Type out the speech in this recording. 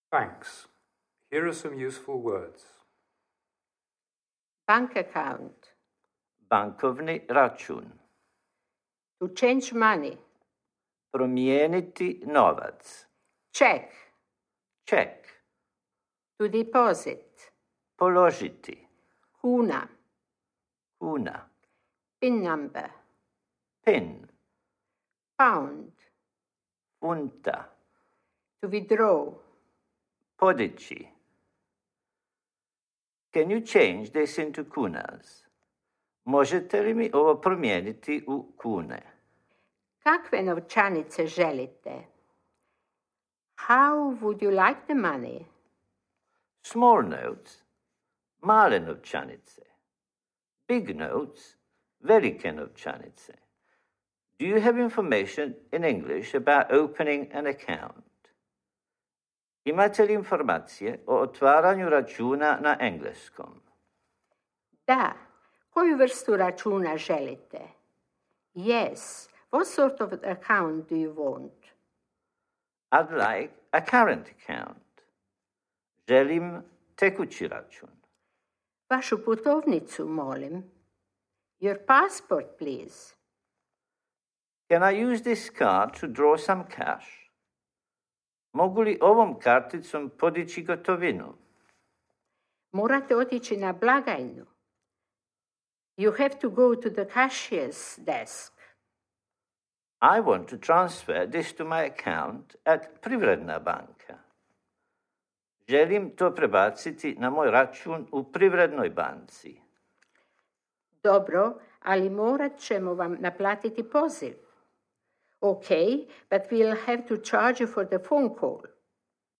Thanks. Here are some useful words. Bank account. Bankovni račun. To change money. Promijeniti novac. Check. Ček. To deposit. Položiti. Kuna. Kuna. PIN number. PIN. Pound. Funta. To withdraw. Podići. Can you change this into kunas? Možete li mi ovo promijeniti u kune? Kakve novčanice želite? How would you like the money? Small notes. Male novčanice. Big notes. Velike novčanice. Do you have information in English about opening an account? Imate li informacije o otvaranju računa na engleskom? Da. Koju vrstu računa želite? Yes. What sort of account do you want? I'd like a current account. Želim tekući račun. Vašu putovnicu, molim. Your passport, please. Can I use this card to draw some cash? Mogu li ovom karticom podići gotovinu? Morate otići na blagajnu. You have to go to the cashier's desk. I want to transfer this to my account at Privredna banka. Želim to prebaciti na moj račun u Privrednoj banci. Dobro, ali morat ćemo vam naplatiti poziv. Okay, but we'll have to charge you for the phone call.